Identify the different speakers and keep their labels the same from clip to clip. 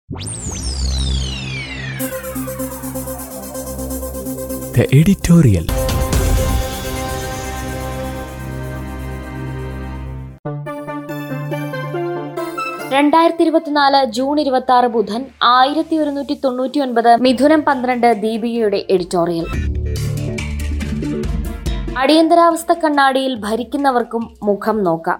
Speaker 1: The editorial.
Speaker 2: June 26 ബുധൻ 1199 മിഥുനം 12 ദീപികയുടെ editorial. അടിയന്തരാവസ്ഥ കണ്ണാടിയിൽ ഭരിക്കുന്നവർക്കും മുഖം നോക്കാം.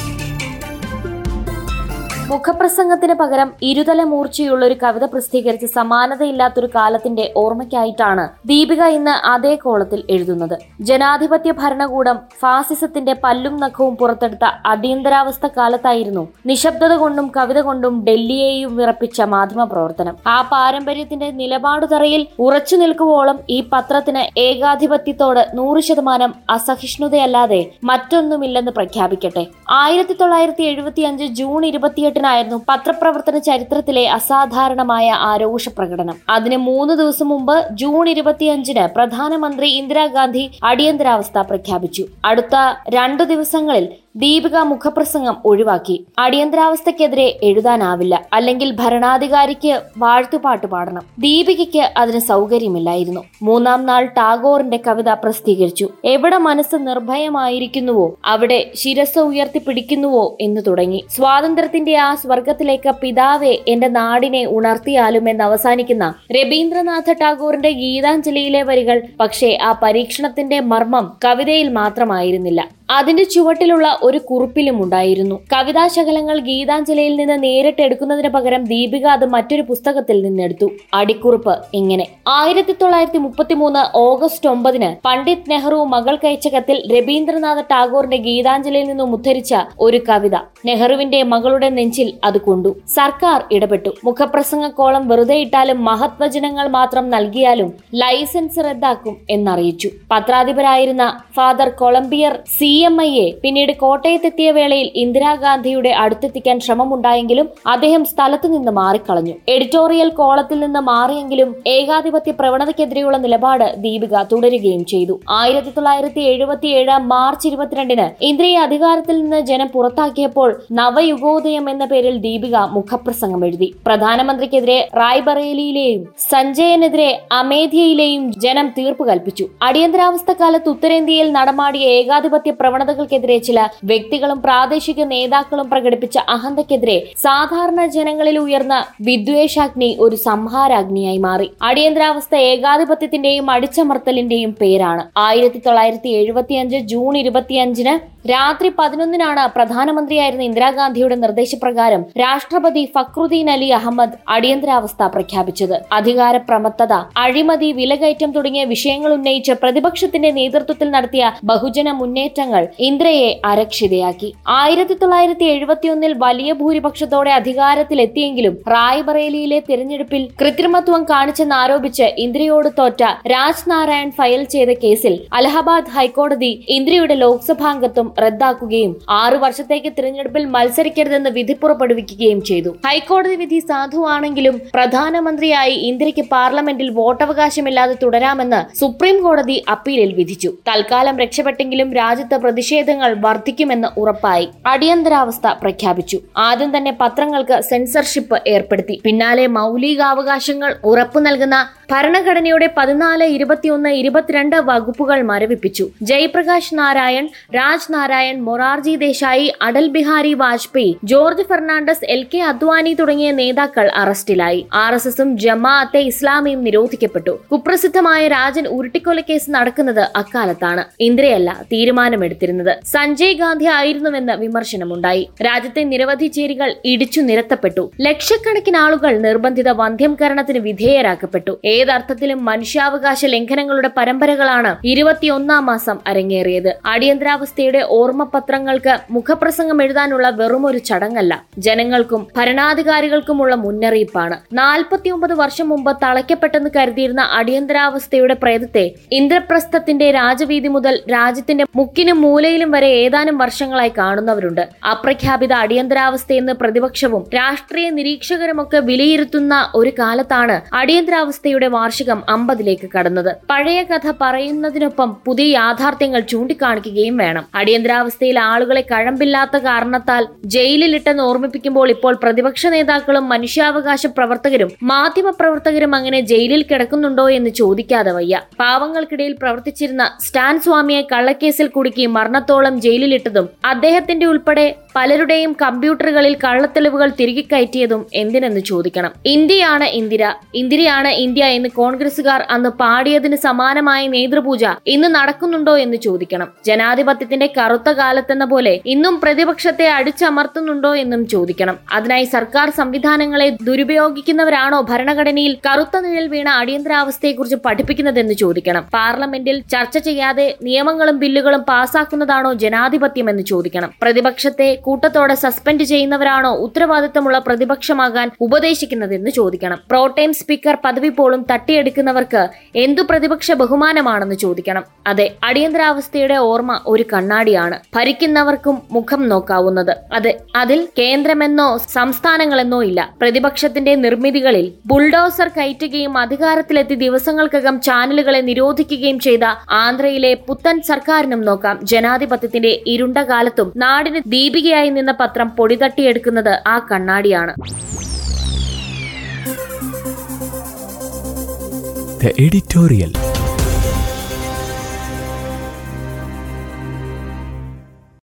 Speaker 2: മുഖപ്രസംഗത്തിന് പകരം ഇരുതല മൂർച്ചയുള്ള ഒരു കവിത പ്രസിദ്ധീകരിച്ച് സമാനതയില്ലാത്തൊരു കാലത്തിന്റെ ഓർമ്മയ്ക്കായിട്ടാണ് ദീപിക ഇന്ന് അതേ കോളത്തിൽ എഴുതുന്നത്. ജനാധിപത്യ ഭരണകൂടം ഫാസിസത്തിന്റെ പല്ലും നഖവും പുറത്തെടുത്ത അടിയന്തരാവസ്ഥ കാലത്തായിരുന്നു നിശബ്ദത കൊണ്ടും കവിത കൊണ്ടും ഡൽഹിയെയും വിറപ്പിച്ച മാധ്യമ പ്രവർത്തനം. ആ പാരമ്പര്യത്തിന്റെ നിലപാടുതറയിൽ ഉറച്ചു നിൽക്കുവോളം ഈ പത്രത്തിന് ഏകാധിപത്യത്തോട് 100% അസഹിഷ്ണുതയല്ലാതെ മറ്റൊന്നുമില്ലെന്ന് പ്രഖ്യാപിക്കട്ടെ. 1975 ജൂൺ 28 പത്രപ്രവർത്തന ചരിത്രത്തിലെ അസാധാരണമായ ആരോഷ പ്രകടനം. അതിന് 3 ദിവസം മുമ്പ് ജൂൺ 25 പ്രധാനമന്ത്രി ഇന്ദിരാഗാന്ധി അടിയന്തരാവസ്ഥ പ്രഖ്യാപിച്ചു. അടുത്ത 2 ദിവസങ്ങളിൽ ദീപിക മുഖപ്രസംഗം ഒഴിവാക്കി. അടിയന്തരാവസ്ഥക്കെതിരെ എഴുതാനാവില്ല, അല്ലെങ്കിൽ ഭരണാധികാരിക്ക് വാഴ്ത്തുപാട്ട് പാടണം. ദീപികയ്ക്ക് അതിന് സൗകര്യമില്ലായിരുന്നു. 3-ാം നാൾ ടാഗോറിന്റെ കവിത പ്രസിദ്ധീകരിച്ചു. എവിടെ മനസ്സ് നിർഭയമായിരിക്കുന്നുവോ അവിടെ ശിരസ് ഉയർത്തിപ്പിടിക്കുന്നുവോ എന്ന് തുടങ്ങി. സ്വാതന്ത്ര്യത്തിന്റെ ആ സ്വർഗത്തിലേക്ക് പിതാവെ എന്റെ നാടിനെ ഉണർത്തിയാലും എന്ന് അവസാനിക്കുന്ന രബീന്ദ്രനാഥ ടാഗോറിന്റെ ഗീതാഞ്ജലിയിലെ വരികൾ പക്ഷേ ആ പരീക്ഷണത്തിന്റെ മർമ്മം കവിതയിൽ മാത്രമായിരുന്നില്ല, അതിന്റെ ചുവട്ടിലുള്ള ഒരു കുറിപ്പിലും ഉണ്ടായിരുന്നു. കവിതാശകലങ്ങൾ ഗീതാഞ്ജലിയിൽ നിന്ന് നേരിട്ട് എടുക്കുന്നതിന് പകരം ദീപിക അത് മറ്റൊരു പുസ്തകത്തിൽ നിന്നെടുത്തു. അടിക്കുറിപ്പ് ഇങ്ങനെ: 1933 ഓഗസ്റ്റ് 9 പണ്ഡിറ്റ് നെഹ്റു മകൾക്കയച്ച കത്തിൽ രബീന്ദ്രനാഥ ടാഗോറിന്റെ ഗീതാഞ്ജലിയിൽ നിന്നും ഉദ്ധരിച്ച ഒരു കവിത. നെഹ്റുവിന്റെ മകളുടെ നെഞ്ചിൽ അത് കൊണ്ടു. സർക്കാർ ഇടപെട്ടു. മുഖപ്രസംഗ കോളം വെറുതെ ഇട്ടാലും മഹത്വചനങ്ങൾ മാത്രം നൽകിയാലും ലൈസൻസ് റദ്ദാക്കും എന്നറിയിച്ചു. പത്രാധിപരായിരുന്ന ഫാദർ കൊളംബിയർ CMIയെ പിന്നീട് കോട്ടയത്തെത്തിയ വേളയിൽ ഇന്ദിരാഗാന്ധിയുടെ അടുത്തെത്തിക്കാൻ ശ്രമമുണ്ടായെങ്കിലും അദ്ദേഹം സ്ഥലത്തു നിന്ന് മാറിക്കളഞ്ഞു. എഡിറ്റോറിയൽ കോളത്തിൽ നിന്ന് മാറിയെങ്കിലും ഏകാധിപത്യ പ്രവണതയ്ക്കെതിരെയുള്ള നിലപാട് ദീപിക തുടരുകയും ചെയ്തു. 1977 മാർച്ച് 22 ഇന്ദിരയെ അധികാരത്തിൽ നിന്ന് ജനം പുറത്താക്കിയപ്പോൾ നവയുഗോദയം എന്ന പേരിൽ ദീപിക മുഖപ്രസംഗം എഴുതി. പ്രധാനമന്ത്രിക്കെതിരെ റായ്ബറേലിയിലെയും സഞ്ജയനെതിരെ അമേഠിയയിലെയും ജനം തീർപ്പ് കൽപ്പിച്ചു. അടിയന്തരാവസ്ഥ കാലത്ത് ഉത്തരേന്ത്യയിൽ നടമാടിയ ഏകാധിപത്യ പ്രവണതകൾക്കെതിരെ ചില വ്യക്തികളും പ്രാദേശിക നേതാക്കളും പ്രകടിപ്പിച്ച അഹന്തയ്ക്കെതിരെ സാധാരണ ജനങ്ങളിൽ ഉയർന്ന വിദ്വേഷാഗ്നി ഒരു സംഹാരാഗ്നിയായി മാറി. അടിയന്തരാവസ്ഥ ഏകാധിപത്യത്തിന്റെയും അടിച്ചമർത്തലിന്റെയും പേരാണ്. 1975 ജൂൺ 25 രാത്രി 11 പ്രധാനമന്ത്രിയായിരുന്ന ഇന്ദിരാഗാന്ധിയുടെ നിർദ്ദേശപ്രകാരം രാഷ്ട്രപതി ഫക്രുദ്ദീൻ അലി അഹമ്മദ് അടിയന്തരാവസ്ഥ പ്രഖ്യാപിച്ചത്. അധികാര പ്രമത്തത, അഴിമതി, വിലകയറ്റം തുടങ്ങിയ വിഷയങ്ങൾ ഉന്നയിച്ച് പ്രതിപക്ഷത്തിന്റെ നേതൃത്വത്തിൽ നടത്തിയ ബഹുജന മുന്നേറ്റങ്ങൾ ഇന്ദിരയെ അരക്ഷിതയാക്കി. 1971 വലിയ ഭൂരിപക്ഷത്തോടെ അധികാരത്തിലെത്തിയെങ്കിലും റായ്ബറേലിയിലെ തിരഞ്ഞെടുപ്പിൽ കൃത്രിമത്വം കാണിച്ചെന്നാരോപിച്ച് ഇന്ദിരയോട് തോറ്റ രാജ് നാരായൺ ഫയൽ ചെയ്ത കേസിൽ അലഹബാദ് ഹൈക്കോടതി ഇന്ദിരയുടെ ലോക്സഭാംഗത്വം റദ്ദാക്കുകയും 6 വർഷത്തേക്ക് തിരഞ്ഞെടുപ്പിൽ മത്സരിക്കരുതെന്ന് വിധി പുറപ്പെടുവിക്കുകയും ചെയ്തു. ഹൈക്കോടതി വിധി സാധുവാണെങ്കിലും പ്രധാനമന്ത്രിയായി ഇന്ദിരയ്ക്ക് പാർലമെന്റിൽ വോട്ടവകാശമില്ലാതെ തുടരാമെന്ന് സുപ്രീം കോടതി അപ്പീലിൽ വിധിച്ചു. തൽക്കാലം രക്ഷപ്പെട്ടെങ്കിലും രാജ്യത്ത് പ്രതിഷേധങ്ങൾ വർദ്ധിക്കുമെന്ന് ഉറപ്പായി. അടിയന്തരാവസ്ഥ പ്രഖ്യാപിച്ചു. ആദ്യം തന്നെ പത്രങ്ങൾക്ക് സെൻസർഷിപ്പ് ഏർപ്പെടുത്തി. പിന്നാലെ മൗലികാവകാശങ്ങൾ ഉറപ്പു നൽകുന്ന ഭരണഘടനയുടെ 14, 21, 22 വകുപ്പുകൾ മരവിപ്പിച്ചു. ജയപ്രകാശ് നാരായൺ, രാജ് നാരായൺ, മൊറാർജി ദേശായി, അടൽ ബിഹാരി വാജ്പേയി, ജോർജ് ഫെർണാണ്ടസ്, LK അദ്വാനി തുടങ്ങിയ നേതാക്കൾ അറസ്റ്റിലായി. RSSും ജമാഅത്തെ ഇസ്ലാമിയും നിരോധിക്കപ്പെട്ടു. കുപ്രസിദ്ധമായ രാജൻ ഉരുട്ടിക്കൊലക്കേസ് നടക്കുന്നത് അക്കാലത്താണ്. ഇന്ദിരയല്ല തീരുമാനമെടുത്തിരുന്നത്, സഞ്ജയ് ഗാന്ധി ആയിരുന്നുവെന്ന് വിമർശനമുണ്ടായി. രാജ്യത്തെ നിരവധി ചേരികൾ ഇടിച്ചു നിരത്തപ്പെട്ടു. ലക്ഷക്കണക്കിന് ആളുകൾ നിർബന്ധിത വന്ധ്യംകരണത്തിന് വിധേയരാക്കപ്പെട്ടു. ഏതർത്ഥത്തിലും മനുഷ്യാവകാശ ലംഘനങ്ങളുടെ പരമ്പരകളാണ് 21-ാം മാസം അരങ്ങേറിയത്. അടിയന്തരാവസ്ഥയുടെ ഓർമ്മപത്രങ്ങൾക്ക് മുഖപ്രസംഗം എഴുതാനുള്ള വെറുമൊരു ചടങ്ങല്ല, ജനങ്ങൾക്കും ഭരണാധികാരികൾക്കുമുള്ള മുന്നറിയിപ്പാണ്. 49 വർഷം മുമ്പ് തളയ്ക്കപ്പെട്ടെന്ന് കരുതിയിരുന്ന അടിയന്തരാവസ്ഥയുടെ പ്രേതത്തെ ഇന്ദ്രപ്രസ്ഥത്തിന്റെ രാജവീതി മുതൽ രാജ്യത്തിന്റെ മുക്കിനും മൂലയിലും വരെ ഏതാനും വർഷങ്ങളായി കാണുന്നവരുണ്ട്. അപ്രഖ്യാപിത അടിയന്തരാവസ്ഥയെന്ന് പ്രതിപക്ഷവും രാഷ്ട്രീയ നിരീക്ഷകരുമൊക്കെ വിലയിരുത്തുന്ന ഒരു കാലത്താണ് അടിയന്തരാവസ്ഥയുടെ വാർഷികം 50ലേക്ക് കടന്നത്. പഴയ കഥ പറയുന്നതിനൊപ്പം പുതിയ യാഥാർത്ഥ്യങ്ങൾ ചൂണ്ടിക്കാണിക്കുകയും വേണം. അടിയന്തര അടിയന്തരാവസ്ഥയിൽ ആളുകളെ കഴമ്പില്ലാത്ത കാരണത്താൽ ജയിലിലിട്ടെന്ന് ഓർമ്മിപ്പിക്കുമ്പോൾ ഇപ്പോൾ പ്രതിപക്ഷ നേതാക്കളും മനുഷ്യാവകാശ പ്രവർത്തകരും മാധ്യമ പ്രവർത്തകരും അങ്ങനെ ജയിലിൽ കിടക്കുന്നുണ്ടോ എന്ന് ചോദിക്കാതെ വയ്യ. പാവങ്ങൾക്കിടയിൽ പ്രവർത്തിച്ചിരുന്ന സ്റ്റാൻ സ്വാമിയെ കള്ളക്കേസിൽ കുടുക്കി മരണത്തോളം ജയിലിലിട്ടതും അദ്ദേഹത്തിന്റെ ഉൾപ്പെടെ പലരുടെയും കമ്പ്യൂട്ടറുകളിൽ കള്ളത്തെളിവുകൾ തിരികെ കയറ്റിയതും എന്തിനെന്ന് ചോദിക്കണം. ഇന്ത്യയാണ് ഇന്ദിര, ഇന്ദിരയാണ് ഇന്ത്യ എന്ന് കോൺഗ്രസുകാർ അന്ന് പാടിയതിന് സമാനമായ നേതൃപൂജ ഇന്ന് നടക്കുന്നുണ്ടോ എന്ന് ചോദിക്കണം. ജനാധിപത്യത്തിന്റെ കറുത്ത കാലത്തെന്ന പോലെ ഇന്നും പ്രതിപക്ഷത്തെ അടിച്ചമർത്തുന്നുണ്ടോ എന്നും ചോദിക്കണം. അതിനായി സർക്കാർ സംവിധാനങ്ങളെ ദുരുപയോഗിക്കുന്നവരാണോ ഭരണഘടനയിൽ കറുത്ത നിഴൽ വീണ അടിയന്തരാവസ്ഥയെക്കുറിച്ച് പഠിപ്പിക്കുന്നതെന്ന് ചോദിക്കണം. പാർലമെന്റിൽ ചർച്ച ചെയ്യാതെ നിയമങ്ങളും ബില്ലുകളും പാസാക്കുന്നതാണോ ജനാധിപത്യമെന്ന് ചോദിക്കണം. പ്രതിപക്ഷത്തെ കൂട്ടത്തോടെ സസ്പെൻഡ് ചെയ്യുന്നവരാണോ ഉത്തരവാദിത്തമുള്ള പ്രതിപക്ഷമാകാൻ ഉപദേശിക്കുന്നതെന്ന് ചോദിക്കണം. പ്രോടൈം സ്പീക്കർ പദവി പോലും തട്ടിയെടുക്കുന്നവർക്ക് എന്തു പ്രതിപക്ഷ ബഹുമാനമാണെന്ന് ചോദിക്കണം. അതെ, അടിയന്തരാവസ്ഥയുടെ ഓർമ്മ ഒരു കണ്ണാടിയാണ്, ഭരിക്കുന്നവർക്കും മുഖം നോക്കാവുന്നത്. അതിൽ കേന്ദ്രമെന്നോ സംസ്ഥാനങ്ങളെന്നോ ഇല്ല. പ്രതിപക്ഷത്തിന്റെ നിർമ്മിതികളിൽ ബുൾഡോസർ കയറ്റുകയും അധികാരത്തിലെത്തി ദിവസങ്ങൾക്കകം ചാനലുകളെ നിരോധിക്കുകയും ചെയ്ത ആന്ധ്രയിലെ പുത്തൻ സർക്കാരിനും നോക്കാം ജനാധിപത്യത്തിന്റെ ഇരുണ്ട കാലത്തും നാടിന് ദീപികയായി നിന്ന പത്രം പൊടിതട്ടിയെടുക്കുന്നത് ആ കണ്ണാടിയാണ്.
Speaker 1: The editorial.